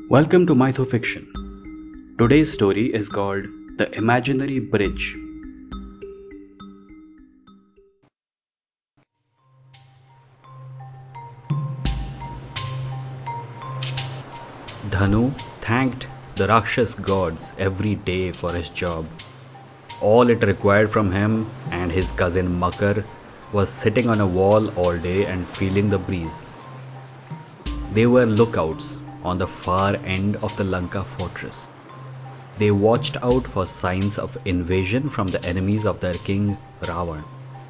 Welcome to Mythofiction. Today's story is called The Imaginary Bridge. Dhanu thanked the Rakshas gods every day for his job. All it required from him and his cousin Makar was sitting on a wall all day and feeling the breeze. They were lookouts on the far end of the Lanka fortress. They watched out for signs of invasion from the enemies of their king Ravan.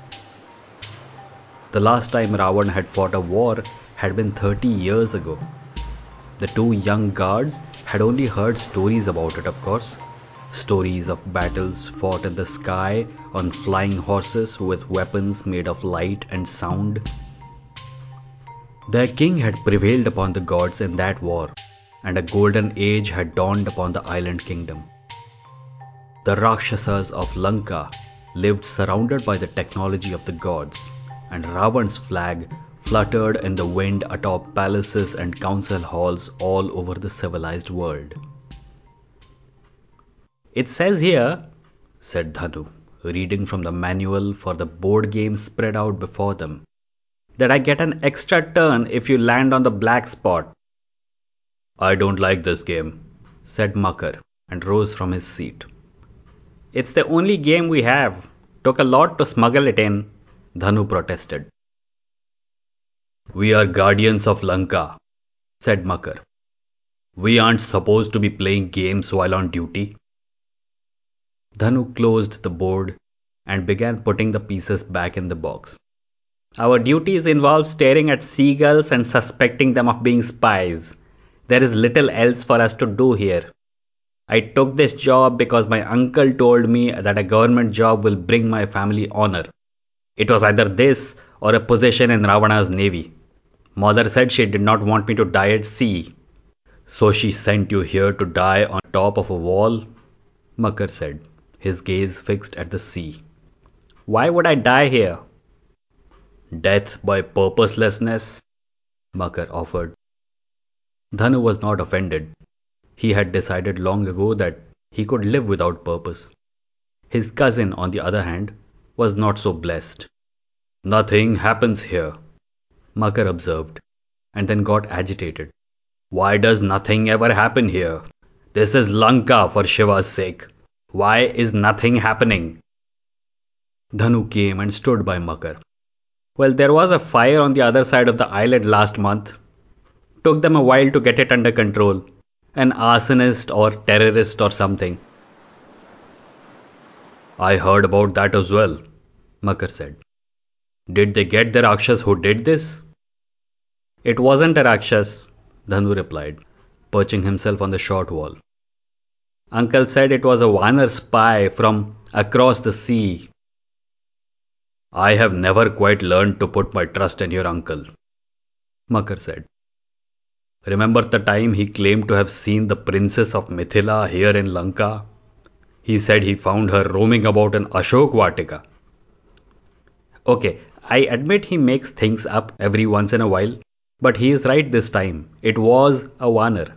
The last time Ravan had fought a war had been 30 years ago. The two young guards had only heard stories about it, of course. Stories of battles fought in the sky on flying horses with weapons made of light and sound. Their king had prevailed upon the gods in that war, and a golden age had dawned upon the island kingdom. The Rakshasas of Lanka lived surrounded by the technology of the gods, and Ravan's flag fluttered in the wind atop palaces and council halls all over the civilized world. "It says here," said Dhanu, reading from the manual for the board game spread out before them, "that I get an extra turn if you land on the black spot." "I don't like this game," said Makar, and rose from his seat. "It's the only game we have. Took a lot to smuggle it in," Dhanu protested. "We are guardians of Lanka," said Makar. "We aren't supposed to be playing games while on duty." Dhanu closed the board and began putting the pieces back in the box. "Our duties involve staring at seagulls and suspecting them of being spies. There is little else for us to do here. I took this job because my uncle told me that a government job will bring my family honor. It was either this or a position in Ravana's navy. Mother said she did not want me to die at sea." "So she sent you here to die on top of a wall?" Makar said, his gaze fixed at the sea. "Why would I die here?" "Death by purposelessness," Makar offered. Dhanu was not offended. He had decided long ago that he could live without purpose. His cousin, on the other hand, was not so blessed. "Nothing happens here," Makar observed, and then got agitated. "Why does nothing ever happen here? This is Lanka, for Shiva's sake. Why is nothing happening?" Dhanu came and stood by Makar. "Well, there was a fire on the other side of the island last month. Took them a while to get it under control. An arsonist or terrorist or something." "I heard about that as well," Makar said. "Did they get the Rakshas who did this?" "It wasn't a Rakshas," Dhanu replied, perching himself on the short wall. "Uncle said it was a Vanar spy from across the sea." "I have never quite learned to put my trust in your uncle," Makar said. "Remember the time he claimed to have seen the princess of Mithila here in Lanka? He said he found her roaming about in Ashok Vatika." "Okay, I admit he makes things up every once in a while, but he is right this time. It was a Vanar."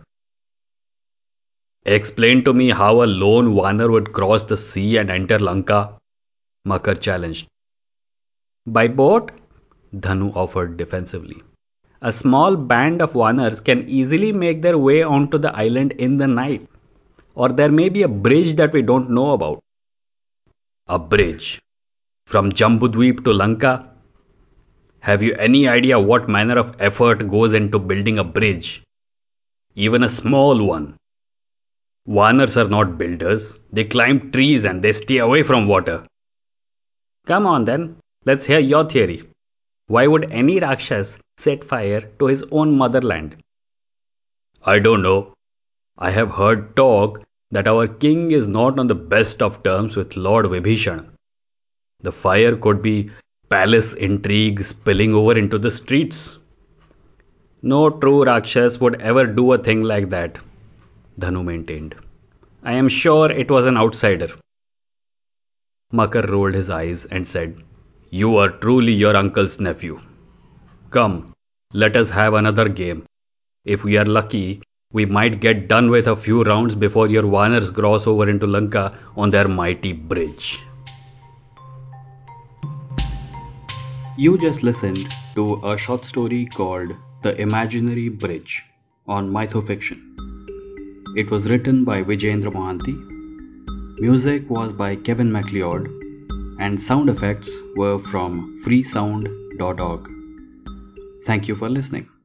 "Explain to me how a lone Vanar would cross the sea and enter Lanka," Makar challenged. "By boat?" Dhanu offered defensively. "A small band of Vanars can easily make their way onto the island in the night. Or there may be a bridge that we don't know about." "A bridge? From Jambudweep to Lanka? Have you any idea what manner of effort goes into building a bridge? Even a small one. Vanars are not builders. They climb trees and they stay away from water." "Come on then, let's hear your theory. Why would any Rakshas set fire to his own motherland?" "I don't know. I have heard talk that our king is not on the best of terms with Lord Vibhishan. The fire could be palace intrigue spilling over into the streets." "No true Rakshas would ever do a thing like that," Dhanu maintained. "I am sure it was an outsider." Makar rolled his eyes and said, "You are truly your uncle's nephew. Come, let us have another game. If we are lucky, We might get done with a few rounds before your Vanars cross over into Lanka on their mighty bridge. You just listened to a short story called The Imaginary Bridge on Mythofiction. It was written by Vijayendra Mohanty, music was by Kevin MacLeod, and sound effects were from freesound.org. Thank you for listening.